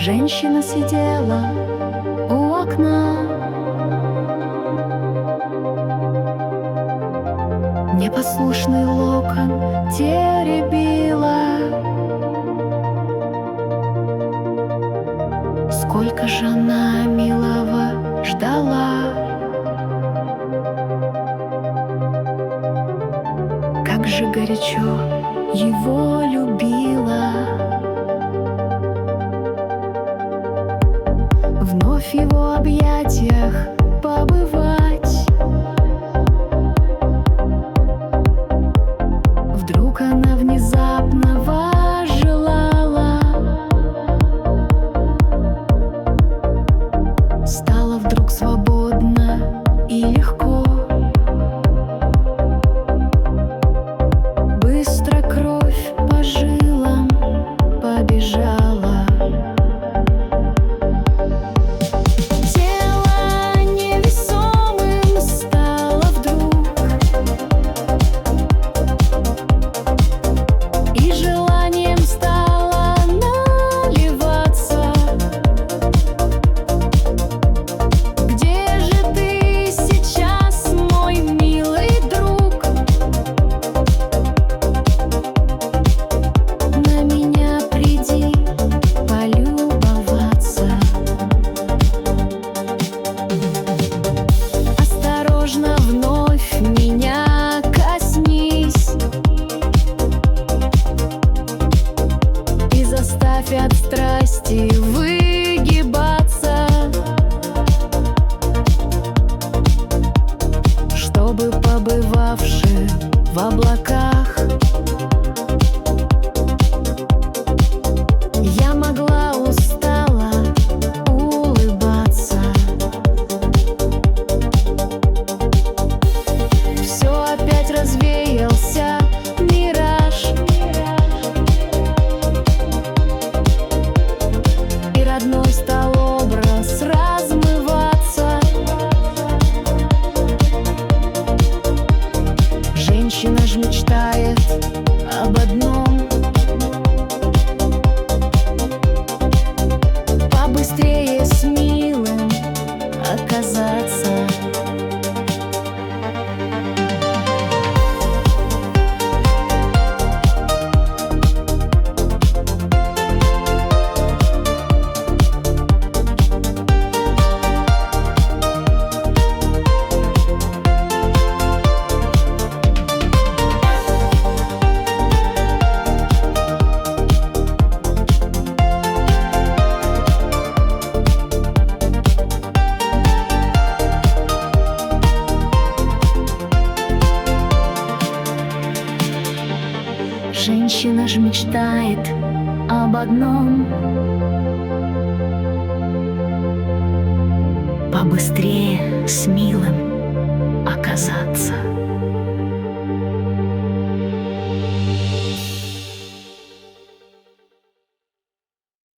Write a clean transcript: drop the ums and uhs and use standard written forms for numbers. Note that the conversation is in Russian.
Женщина сидела у окна, непослушный локон теребила. Сколько же она милого ждала, как же горячо его любила. Вновь в его объятиях побывать. Вдруг она внезапно возжелала, стало вдруг свободно и легко. Быстро кровь по жилам побежала. Тело невесомым стало вдруг, и желанием стало наливаться. Где же ты сейчас, мой милый друг? На меня приди полюбоваться. Осторожно вновь меня коснись и заставь от страсти выгибаться, чтобы, побывавши в облаках, я могла устало улыбаться. Все опять развеялся мираж, и родной стал образ размываться. Женщина ж мечтает об одном: побыстрее с милым оказаться. Женщина ж мечтает об одном: побыстрее с милым оказаться.